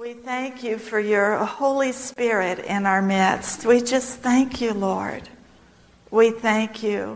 We thank you for your Holy Spirit in our midst. We just thank you, Lord. We thank you.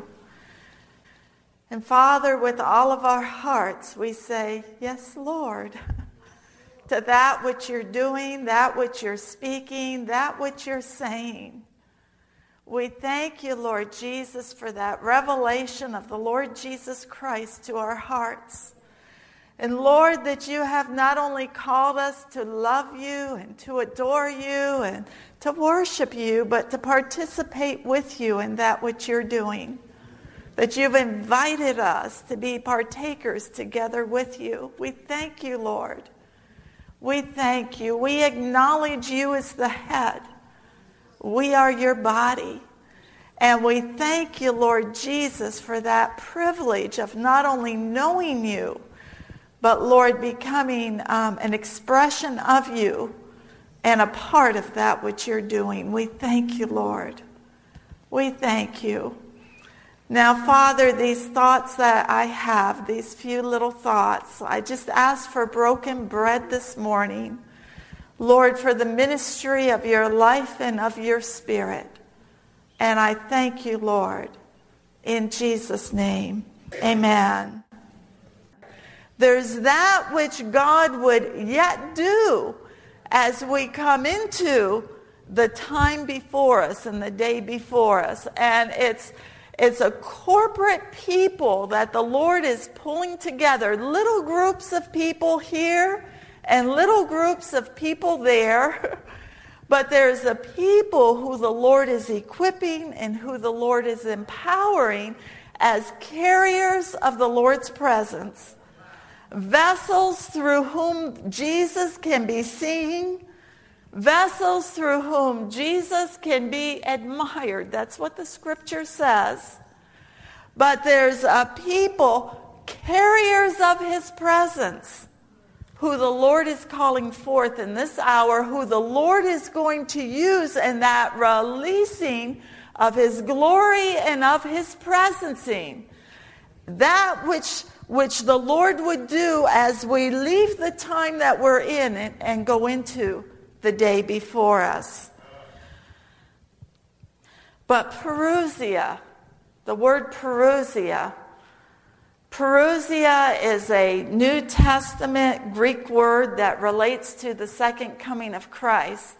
And Father, with all of our hearts, we say, yes, Lord, to that which you're doing, that which you're speaking, that which you're saying. We thank you, Lord Jesus, for that revelation of the Lord Jesus Christ to our hearts. And Lord, that you have not only called us to love you and to adore you and to worship you, but to participate with you in that which you're doing. That you've invited us to be partakers together with you. We thank you, Lord. We thank you. We acknowledge you as the head. We are your body. And we thank you, Lord Jesus, for that privilege of not only knowing you, but Lord, becoming an expression of you and a part of that which you're doing. We thank you, Lord. We thank you. Now, Father, these thoughts that I have, these few little thoughts, I just ask for broken bread this morning. Lord, for the ministry of your life and of your spirit. And I thank you, Lord, in Jesus' name. Amen. There's that which God would yet do as we come into the time before us and the day before us. And it's a corporate people that the Lord is pulling together. Little groups of people here and little groups of people there. But there's a people who the Lord is equipping and who the Lord is empowering as carriers of the Lord's presence. Vessels through whom Jesus can be seen. Vessels through whom Jesus can be admired. That's what the scripture says. But there's a people, carriers of his presence, who the Lord is calling forth in this hour, who the Lord is going to use in that releasing of his glory and of his presencing. That which the Lord would do as we leave the time that we're in and go into the day before us. But Parousia, the word Parousia is a New Testament Greek word that relates to the second coming of Christ.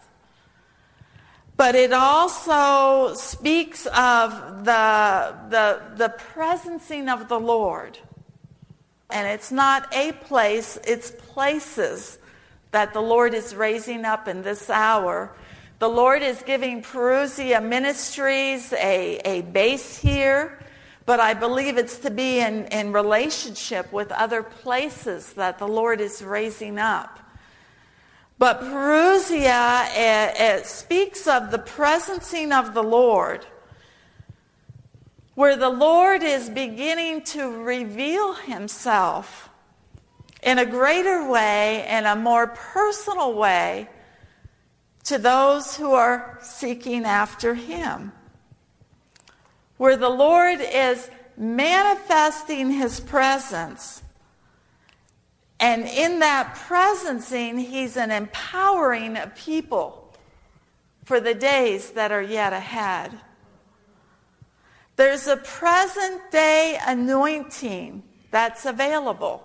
But it also speaks of the presencing of the Lord. And it's not a place, it's places that the Lord is raising up in this hour. The Lord is giving Parousia Ministries a base here, but I believe it's to be in relationship with other places that the Lord is raising up. But Parousia, it speaks of the presencing of the Lord, where the Lord is beginning to reveal himself in a greater way, in a more personal way, to those who are seeking after him. Where the Lord is manifesting his presence. And in that presencing, he's an empowering of people for the days that are yet ahead. There's a present day anointing that's available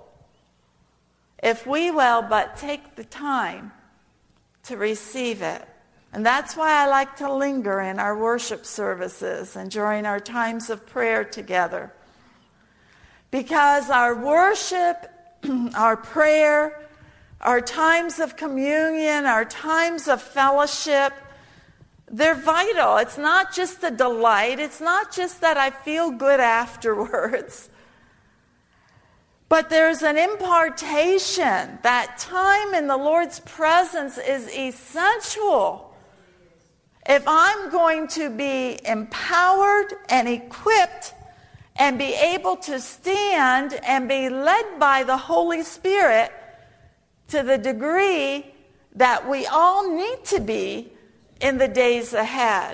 if we will but take the time to receive it. And that's why I like to linger in our worship services and during our times of prayer together. Because our worship, our prayer, our times of communion, our times of fellowship, they're vital. It's not just a delight. It's not just that I feel good afterwards. But there's an impartation. That time in the Lord's presence is essential. If I'm going to be empowered and equipped and be able to stand and be led by the Holy Spirit to the degree that we all need to be in the days ahead.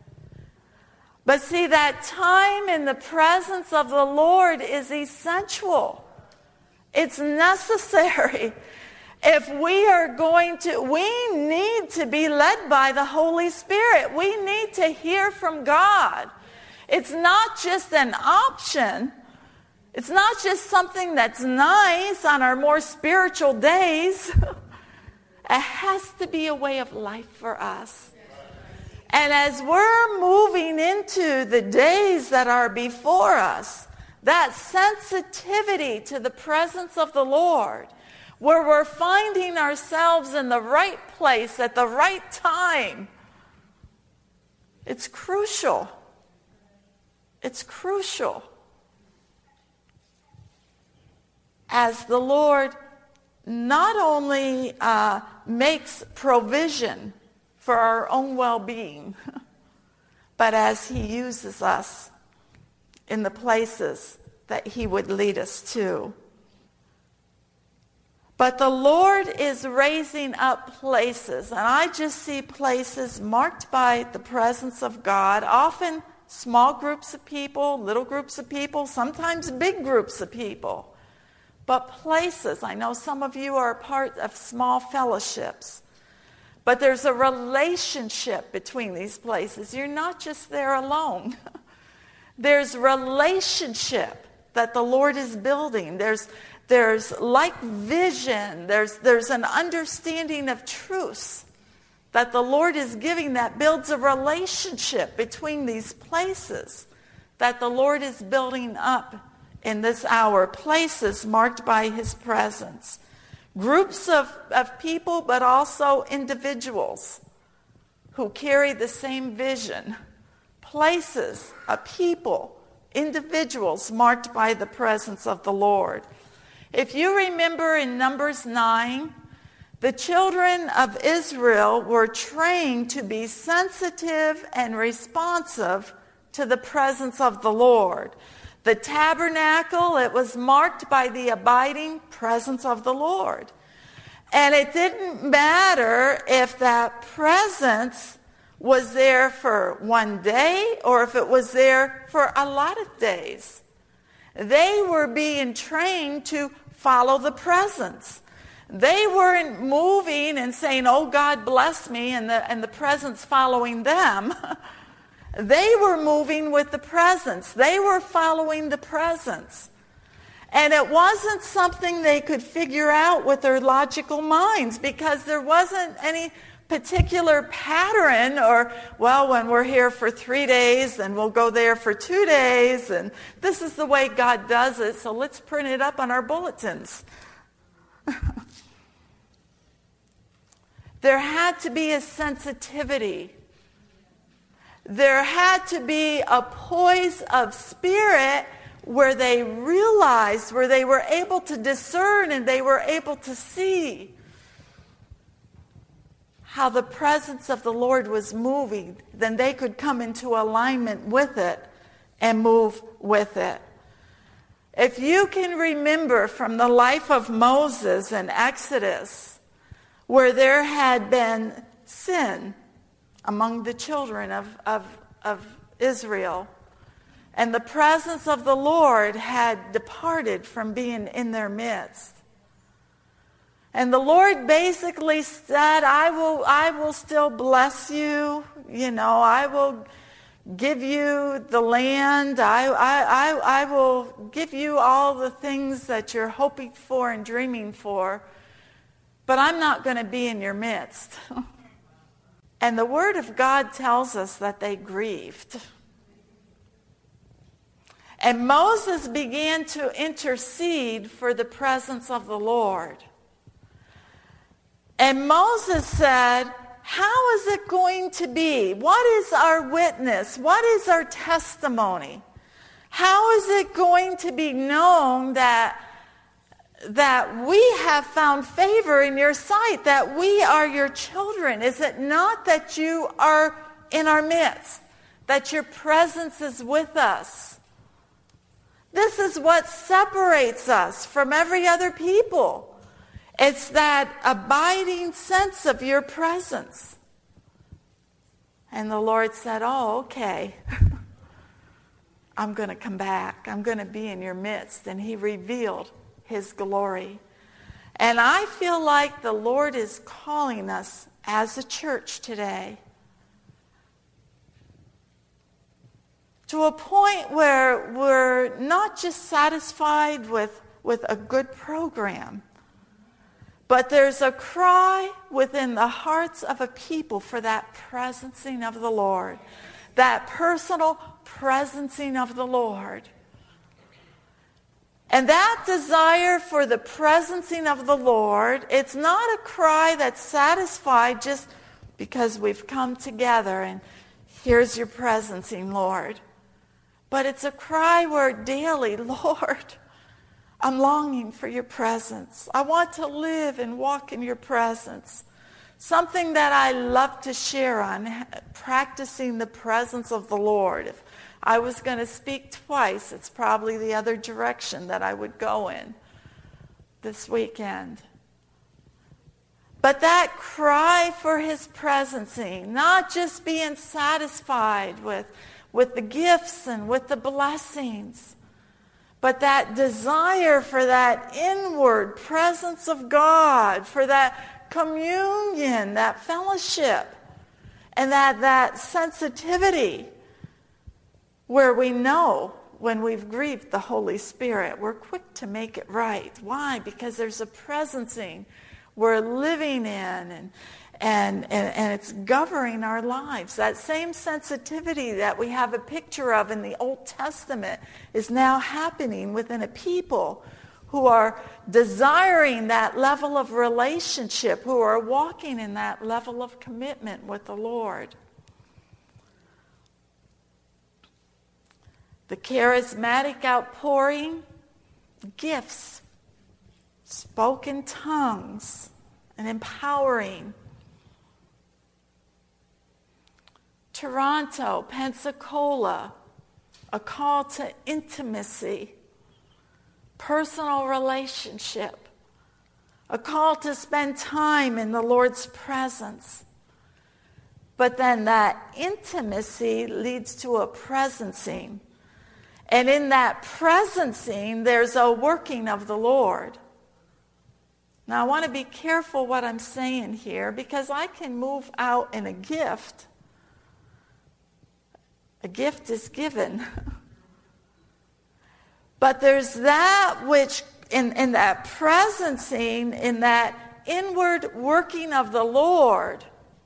But see, that time in the presence of the Lord is essential. It's necessary. If we need to be led by the Holy Spirit. We need to hear from God. It's not just an option. It's not just something that's nice on our more spiritual days. It has to be a way of life for us. And as we're moving into the days that are before us, that sensitivity to the presence of the Lord, where we're finding ourselves in the right place at the right time, it's crucial. It's crucial. As the Lord not only makes provision for our own well-being, but as he uses us in the places that he would lead us to. But the Lord is raising up places, and I just see places marked by the presence of God, often small groups of people, little groups of people, sometimes big groups of people. But places, I know some of you are a part of small fellowships, but there's a relationship between these places. You're not just there alone. There's relationship that the Lord is building. There's like vision. There's an understanding of truths that the Lord is giving that builds a relationship between these places that the Lord is building up in this hour. Places marked by his presence. Groups of people, but also individuals who carry the same vision. Places, a people, individuals marked by the presence of the Lord. If you remember in Numbers 9, the children of Israel were trained to be sensitive and responsive to the presence of the Lord. The tabernacle, it was marked by the abiding presence of the Lord. And it didn't matter if that presence was there for one day or if it was there for a lot of days. They were being trained to follow the presence. They weren't moving and saying, "Oh, God bless me," and the presence following them. They were moving with the presence. They were following the presence. And it wasn't something they could figure out with their logical minds, because there wasn't any particular pattern or, well, when we're here for 3 days, then we'll go there for 2 days, and this is the way God does it, so let's print it up on our bulletins. There had to be a sensitivity. There had to be a poise of spirit where they realized, where they were able to discern and they were able to see how the presence of the Lord was moving. Then they could come into alignment with it and move with it. If you can remember from the life of Moses in Exodus, where there had been sin among the children of Israel, and the presence of the Lord had departed from being in their midst. And the Lord basically said, I will still bless you. I will give you the land. I will give you all the things that you're hoping for and dreaming for. But I'm not going to be in your midst. And the Word of God tells us that they grieved. And Moses began to intercede for the presence of the Lord. And Moses said, how is it going to be? What is our witness? What is our testimony? How is it going to be known that we have found favor in your sight, that we are your children? Is it not that you are in our midst, that your presence is with us? This is what separates us from every other people. It's that abiding sense of your presence. And the Lord said, oh, okay. I'm going to come back. I'm going to be in your midst. And he revealed his glory. And I feel like the Lord is calling us as a church today to a point where we're not just satisfied with a good program, but there's a cry within the hearts of a people for that presencing of the Lord, that personal presencing of the Lord. And that desire for the presencing of the Lord, it's not a cry that's satisfied just because we've come together and here's your presencing, Lord. But it's a cry where daily, Lord, I'm longing for your presence. I want to live and walk in your presence. Something that I love to share on, practicing the presence of the Lord. If I was going to speak twice, it's probably the other direction that I would go in this weekend. But that cry for his presencing, not just being satisfied with the gifts and with the blessings, but that desire for that inward presence of God, for that communion, that fellowship, and that sensitivity where we know when we've grieved the Holy Spirit, we're quick to make it right. Why? Because there's a presencing we're living in, and it's governing our lives. That same sensitivity that we have a picture of in the Old Testament is now happening within a people who are desiring that level of relationship, who are walking in that level of commitment with the Lord. The charismatic outpouring, gifts, spoken tongues, and empowering. Toronto, Pensacola, a call to intimacy, personal relationship, a call to spend time in the Lord's presence. But then that intimacy leads to a presencing. And in that presencing, there's a working of the Lord. Now, I want to be careful what I'm saying here, because I can move out in a gift. A gift is given. But there's that which, in that presencing, in that inward working of the Lord,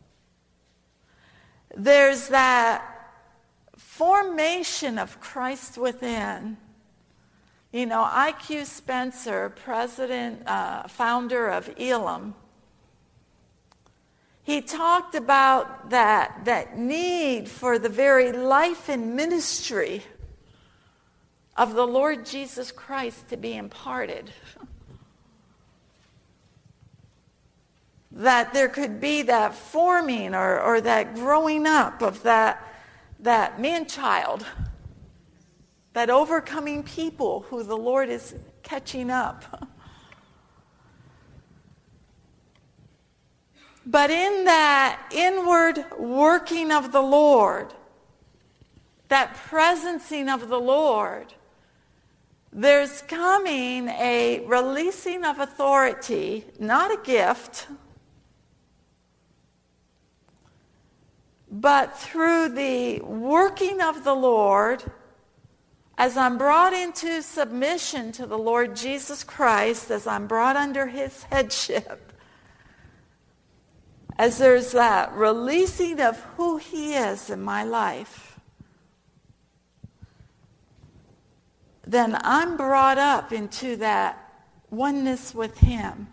there's that formation of Christ within. You know, I.Q. Spencer, founder of Elam, he talked about that need for the very life and ministry of the Lord Jesus Christ to be imparted. That there could be that forming or that growing up of that man-child, that overcoming people who the Lord is catching up. But in that inward working of the Lord, that presencing of the Lord, there's coming a releasing of authority, not a gift, but through the working of the Lord, as I'm brought into submission to the Lord Jesus Christ, as I'm brought under his headship, as there's that releasing of who he is in my life, then I'm brought up into that oneness with him,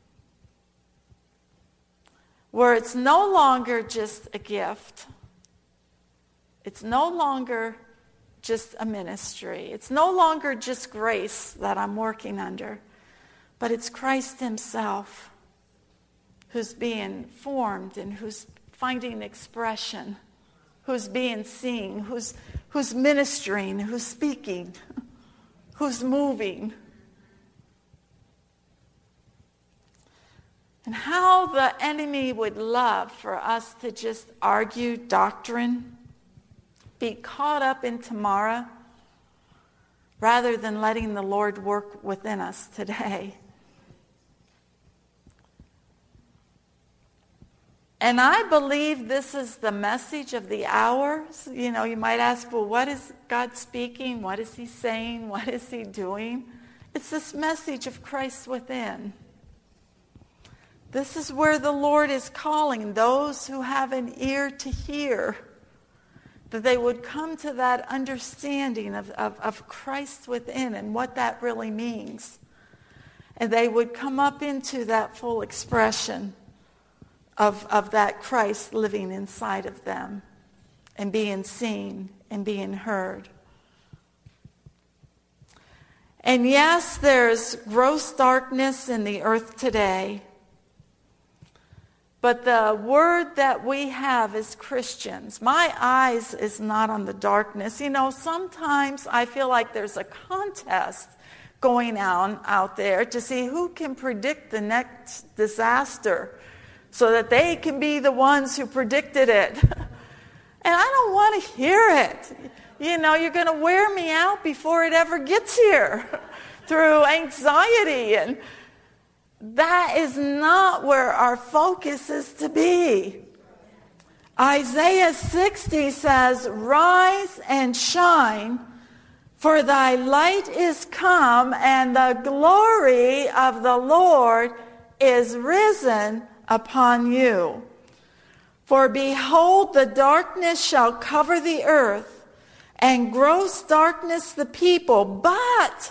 where it's no longer just a gift. It's no longer just a ministry. It's no longer just grace that I'm working under, but it's Christ himself who's being formed and who's finding expression, who's being seen, who's ministering, who's speaking, who's moving. And how the enemy would love for us to just argue doctrine, be caught up in tomorrow, rather than letting the Lord work within us today. And I believe this is the message of the hour. You know, you might ask, well, what is God speaking? What is he saying? What is he doing? It's this message of Christ within. This is where the Lord is calling those who have an ear to hear, that they would come to that understanding of Christ within and what that really means. And they would come up into that full expression of that Christ living inside of them and being seen and being heard. And yes, there's gross darkness in the earth today. But the word that we have as Christians, my eyes is not on the darkness. You know, sometimes I feel like there's a contest going on out there to see who can predict the next disaster so that they can be the ones who predicted it. And I don't want to hear it. You know, you're going to wear me out before it ever gets here through anxiety. And that is not where our focus is to be. Isaiah 60 says, "Rise and shine, for thy light is come, and the glory of the Lord is risen upon you. For behold, the darkness shall cover the earth, and gross darkness the people, but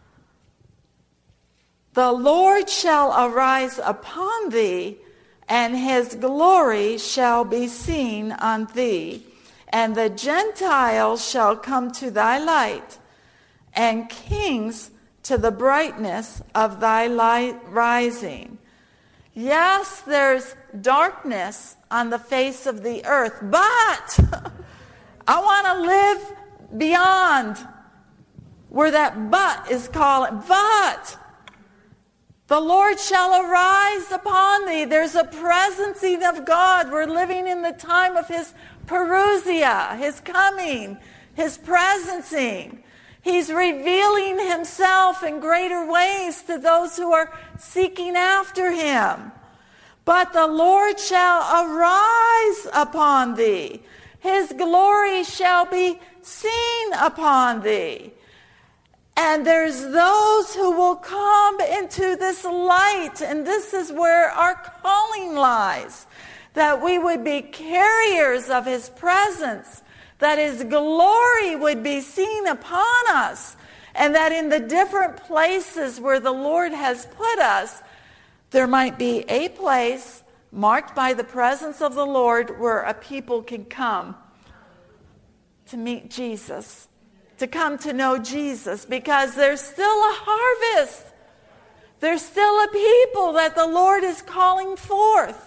the Lord shall arise upon thee, and his glory shall be seen on thee. And the Gentiles shall come to thy light, and kings to the brightness of thy light rising." Yes, there's darkness on the face of the earth, but I want to live beyond where that but is calling. But the Lord shall arise upon thee. There's a presencing of God. We're living in the time of his parousia, his coming, his presencing. He's revealing himself in greater ways to those who are seeking after him. But the Lord shall arise upon thee. His glory shall be seen upon thee. And there's those who will come into this light, and this is where our calling lies, that we would be carriers of his presence, that his glory would be seen upon us, and that in the different places where the Lord has put us, there might be a place marked by the presence of the Lord where a people can come to meet Jesus, to come to know Jesus, because there's still a harvest. There's still a people that the Lord is calling forth.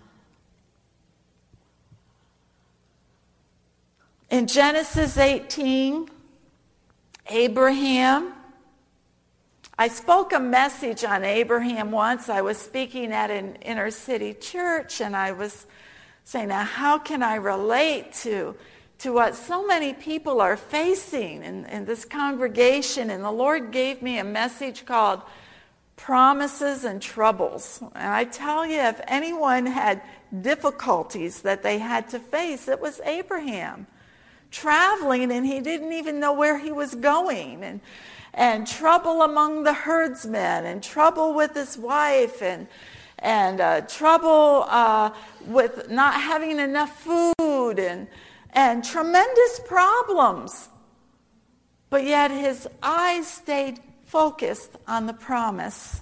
In Genesis 18, Abraham, I spoke a message on Abraham once. I was speaking at an inner city church, and I was saying, now how can I relate to what so many people are facing in this congregation? And the Lord gave me a message called Promises and Troubles. And I tell you, if anyone had difficulties that they had to face, it was Abraham. Traveling, and he didn't even know where he was going, and trouble among the herdsmen, and trouble with his wife, and trouble with not having enough food, and tremendous problems. But yet his eyes stayed focused on the promise.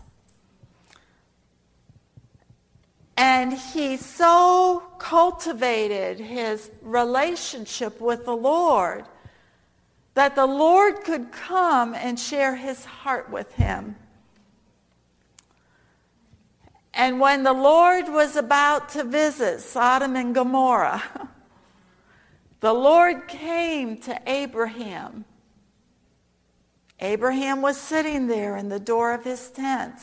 And he so cultivated his relationship with the Lord that the Lord could come and share his heart with him. And when the Lord was about to visit Sodom and Gomorrah, the Lord came to Abraham. Abraham was sitting there in the door of his tent.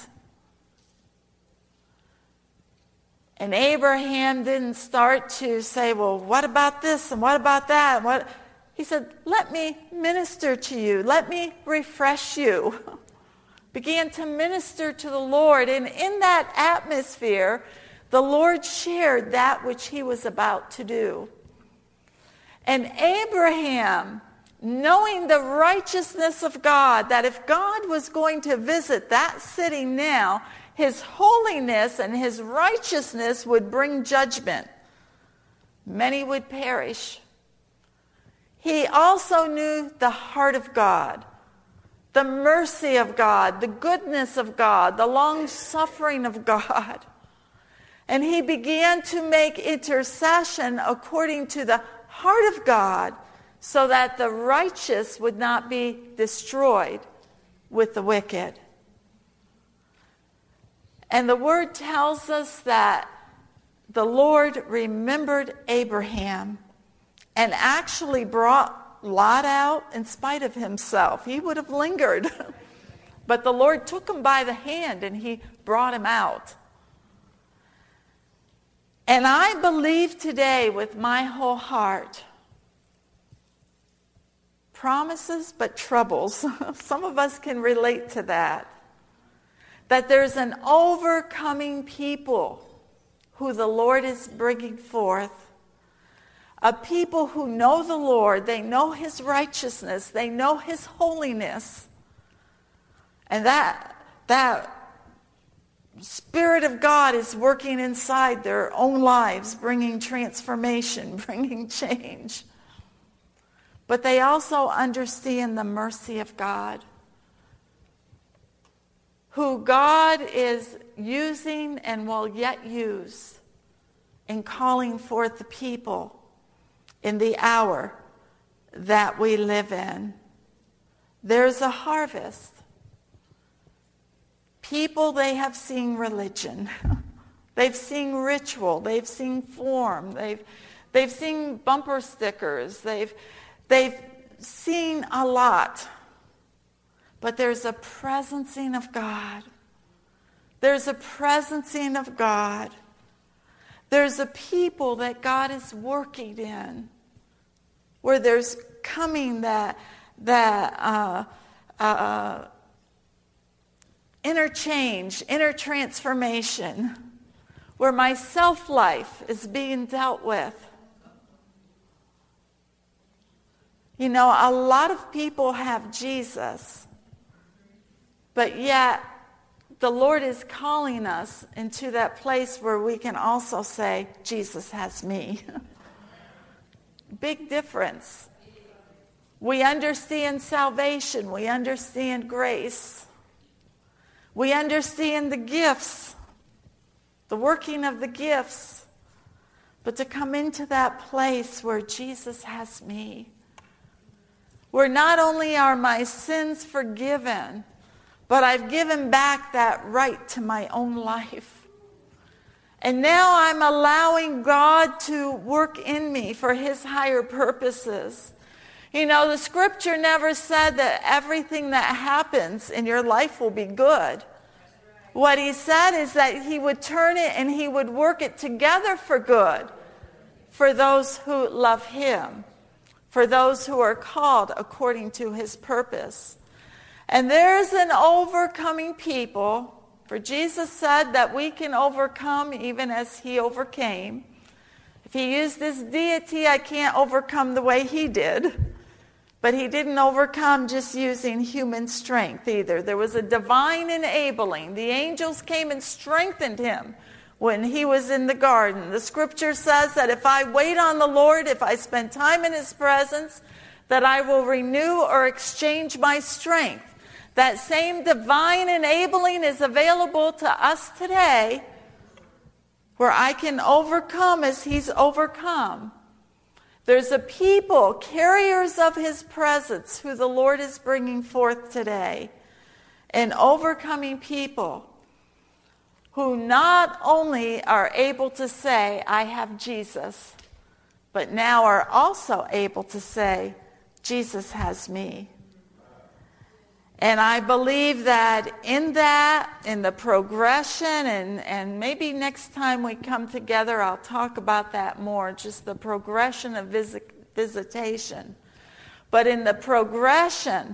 And Abraham didn't start to say, well, what about this and what about that? He said, let me minister to you. Let me refresh you. Began to minister to the Lord. And in that atmosphere, the Lord shared that which he was about to do. And Abraham, knowing the righteousness of God, that if God was going to visit that city now, his holiness and his righteousness would bring judgment. Many would perish. He also knew the heart of God, the mercy of God, the goodness of God, the long-suffering of God. And he began to make intercession according to the heart of God, so that the righteous would not be destroyed with the wicked. And the word tells us that the Lord remembered Abraham and actually brought Lot out in spite of himself. He would have lingered. But the Lord took him by the hand and he brought him out. And I believe today with my whole heart, promises but troubles. Some of us can relate to that. That there's an overcoming people who the Lord is bringing forth. A people who know the Lord, they know his righteousness, they know his holiness. And that Spirit of God is working inside their own lives, bringing transformation, bringing change. But they also understand the mercy of God, who God is using and will yet use in calling forth the people in the hour that we live in. There's a harvest. People, they have seen religion. They've seen ritual. They've seen form. They've seen bumper stickers. They've seen a lot. But there's a presencing of God. There's a presencing of God. There's a people that God is working in, where there's coming that interchange, intertransformation, where my self-life is being dealt with. You know, a lot of people have Jesus, but yet the Lord is calling us into that place where we can also say, Jesus has me. Big difference. We understand salvation. We understand grace. We understand the gifts, the working of the gifts. But to come into that place where Jesus has me, where not only are my sins forgiven, but I've given back that right to my own life. And now I'm allowing God to work in me for his higher purposes. You know, the scripture never said that everything that happens in your life will be good. What he said is that he would turn it and he would work it together for good for those who love him, for those who are called according to his purpose. And there's an overcoming people, for Jesus said that we can overcome even as he overcame. If he used this deity, I can't overcome the way he did. But he didn't overcome just using human strength either. There was a divine enabling. The angels came and strengthened him when he was in the garden. The scripture says that if I wait on the Lord, if I spend time in his presence, that I will renew or exchange my strength. That same divine enabling is available to us today, where I can overcome as he's overcome. There's a people, carriers of his presence, who the Lord is bringing forth today. An overcoming people who not only are able to say, I have Jesus, but now are also able to say, Jesus has me. And I believe that in the progression, and maybe next time we come together, I'll talk about that more, just the progression of visitation. But in the progression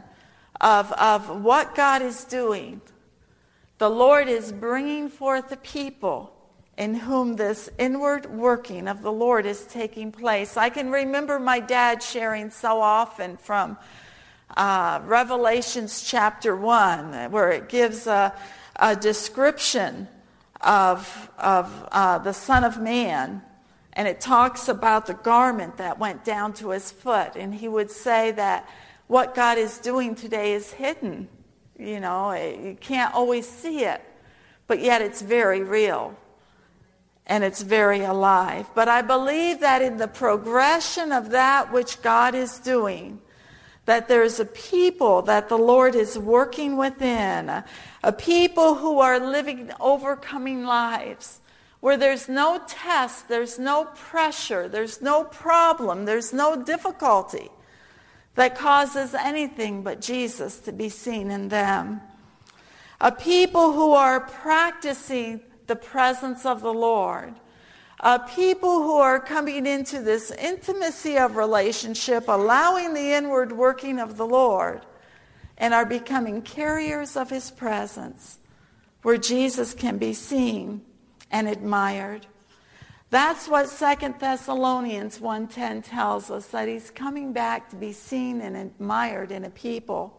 of what God is doing, the Lord is bringing forth the people in whom this inward working of the Lord is taking place. I can remember my dad sharing so often from Revelations chapter 1, where it gives a description of the Son of Man, and it talks about the garment that went down to his foot, and he would say that what God is doing today is hidden. You know, you can't always see it, but yet it's very real. And it's very alive. But I believe that in the progression of that which God is doing, that there's a people that the Lord is working within, a people who are living overcoming lives, where there's no test, there's no pressure, there's no problem, there's no difficulty that causes anything but Jesus to be seen in them. A people who are practicing the presence of the Lord. People who are coming into this intimacy of relationship, allowing the inward working of the Lord, and are becoming carriers of his presence, where Jesus can be seen and admired. That's what 2 Thessalonians 1:10 tells us, that he's coming back to be seen and admired in a people.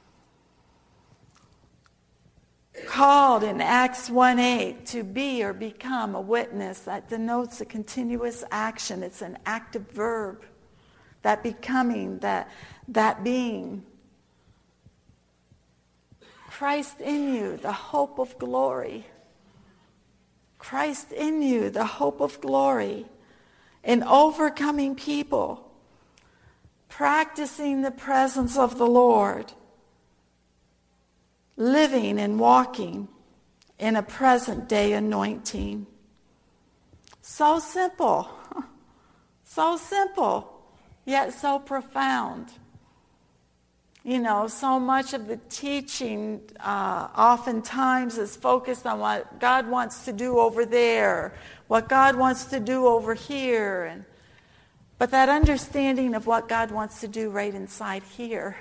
Called in Acts 1:8 to be or become a witness, that denotes a continuous action. It's an active verb. That becoming, that being. Christ in you, the hope of glory. Christ in you, the hope of glory. In overcoming people. Practicing the presence of the Lord. Living and walking in a present day anointing. So simple, yet so profound. You know, so much of the teaching oftentimes is focused on what God wants to do over there, what God wants to do over here, but that understanding of what God wants to do right inside here.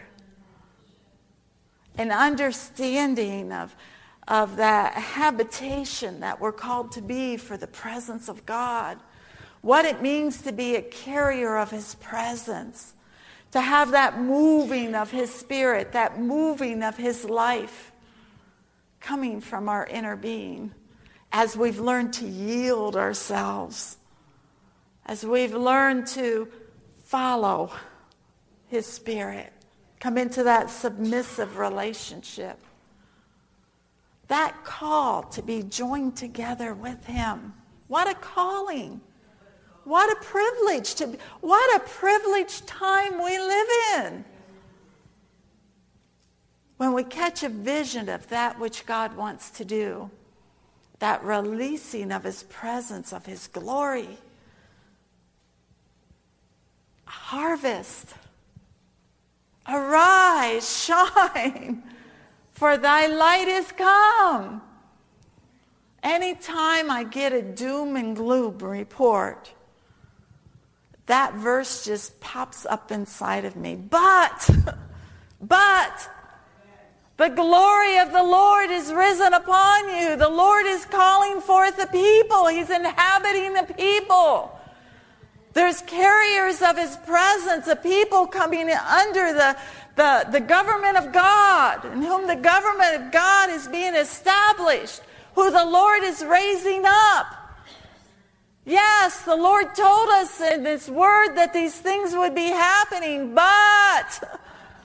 An understanding of that habitation that we're called to be for the presence of God. What it means to be a carrier of his presence. To have that moving of his spirit, that moving of his life coming from our inner being as we've learned to yield ourselves. As we've learned to follow his spirit. Come into that submissive relationship. That call to be joined together with him. What a calling. What a privilege what a privileged time we live in. When we catch a vision of that which God wants to do. That releasing of his presence, of his glory. Harvest. Arise, shine, for thy light is come. Anytime I get a doom and gloom report, that verse just pops up inside of me. But, the glory of the Lord is risen upon you. The Lord is calling forth the people. He's inhabiting the people. There's carriers of his presence, a people coming under the government of God, in whom the government of God is being established, who the Lord is raising up. Yes, the Lord told us in his word that these things would be happening, but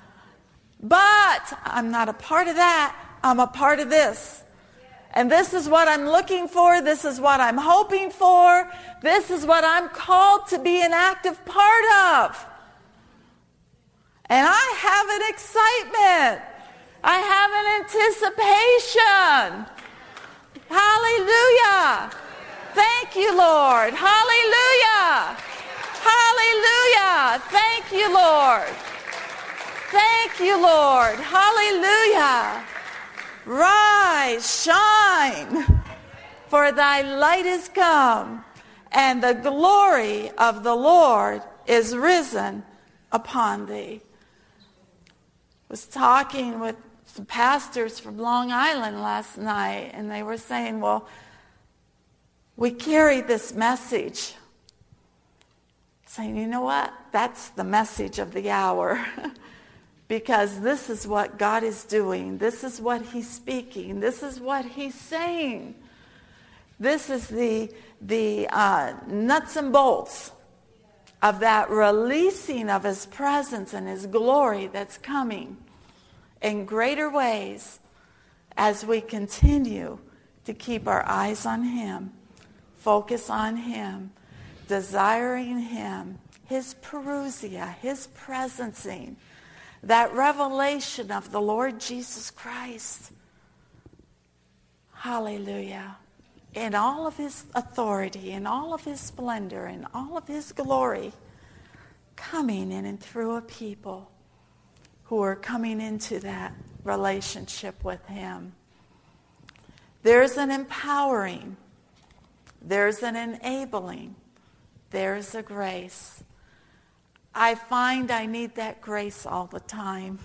I'm not a part of that. I'm a part of this. And this is what I'm looking for. This is what I'm hoping for. This is what I'm called to be an active part of. And I have an excitement. I have an anticipation. Hallelujah. Thank you, Lord. Hallelujah. Hallelujah. Thank you, Lord. Thank you, Lord. Hallelujah. Rise, shine, for thy light is come, and the glory of the Lord is risen upon thee. I was talking with some pastors from Long Island last night, and they were saying, well, we carry this message saying, you know what? That's the message of the hour. Because this is what God is doing. This is what he's speaking. This is what he's saying. This is the nuts and bolts of that releasing of his presence and his glory that's coming in greater ways as we continue to keep our eyes on him, focus on him, desiring him, his parousia, his presencing, that revelation of the Lord Jesus Christ. Hallelujah. In all of his authority, in all of his splendor, in all of his glory, coming in and through a people who are coming into that relationship with him. There's an empowering. There's an enabling. There's a grace. I find I need that grace all the time.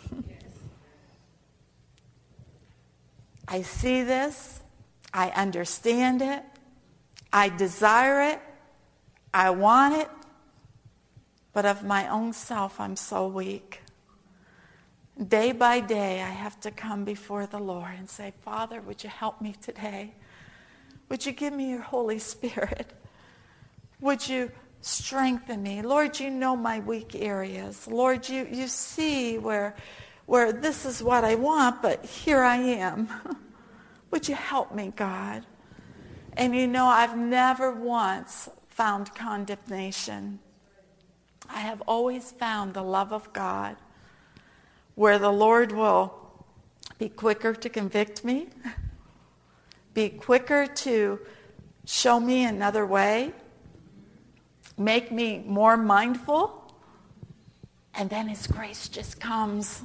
I see this. I understand it. I desire it. I want it. But of my own self, I'm so weak. Day by day, I have to come before the Lord and say, Father, would you help me today? Would you give me your Holy Spirit? Would you strengthen me? Lord, you know my weak areas. Lord, you see where this is what I want, but here I am. Would you help me, God? And you know, I've never once found condemnation. I have always found the love of God, where the Lord will be quicker to convict me, be quicker to show me another way, make me more mindful, and then his grace just comes,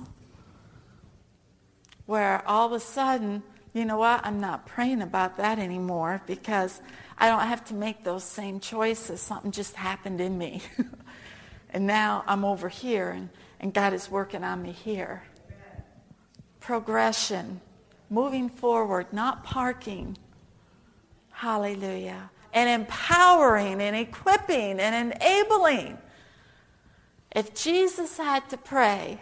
where all of a sudden, you know what, I'm not praying about that anymore because I don't have to make those same choices. Something just happened in me. And now I'm over here, and God is working on me here. Progression, moving forward, not parking. Hallelujah. And empowering and equipping and enabling. If Jesus had to pray,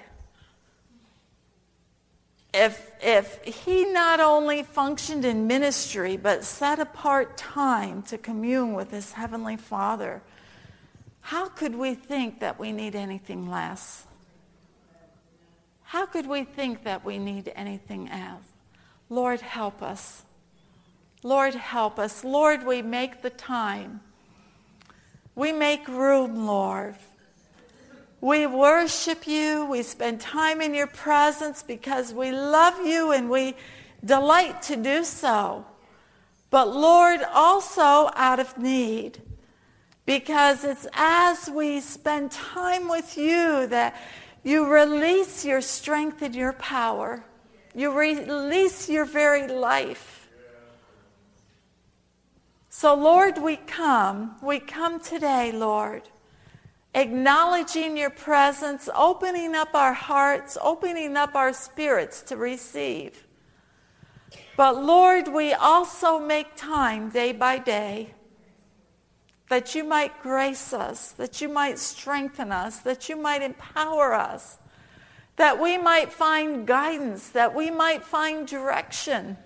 if he not only functioned in ministry, but set apart time to commune with his heavenly Father, how could we think that we need anything less? How could we think that we need anything else? Lord, help us. Lord, help us. Lord, we make the time. We make room, Lord. We worship you. We spend time in your presence because we love you and we delight to do so. But Lord, also out of need, because it's as we spend time with you that you release your strength and your power. You release your very life. So Lord, we come today, Lord, acknowledging your presence, opening up our hearts, opening up our spirits to receive. But Lord, we also make time day by day that you might grace us, that you might strengthen us, that you might empower us, that we might find guidance, that we might find direction.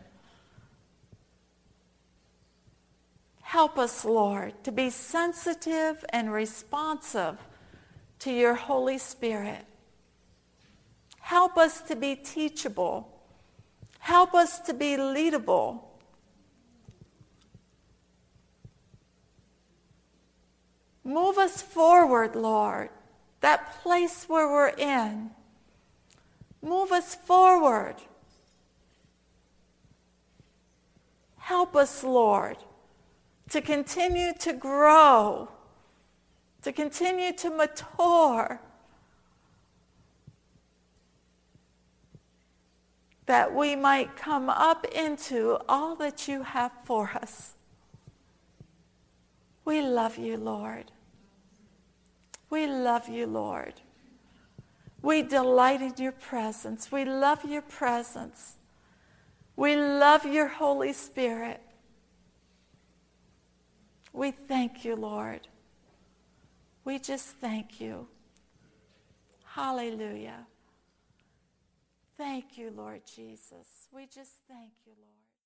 Help us, Lord, to be sensitive and responsive to your Holy Spirit. Help us to be teachable. Help us to be leadable. Move us forward, Lord, that place where we're in. Move us forward. Help us, Lord, to continue to grow, to continue to mature, that we might come up into all that you have for us. We love you, Lord. We love you, Lord. We delight in your presence. We love your presence. We love your Holy Spirit. We thank you, Lord. We just thank you. Hallelujah. Thank you, Lord Jesus. We just thank you, Lord.